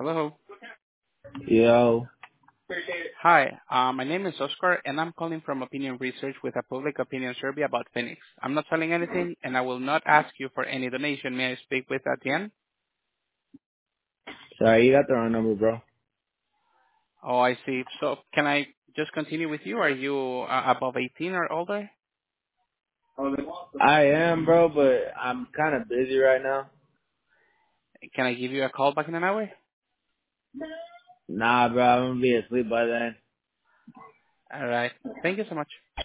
Hello. Yo, Hi, my name is Oscar, and I'm calling from Opinion Research with a public opinion survey about Phoenix. I'm not selling anything, and I will not ask you for any donation. May I speak with at the end? sorry, you got the wrong number, bro. Oh, I see. So can I just continue with you? Are you above 18 or older? I am, bro, but I'm kind of busy right now. Can I give you a call back in an hour? Nah, bro, I'm gonna be asleep by then. All right. Thank you so much.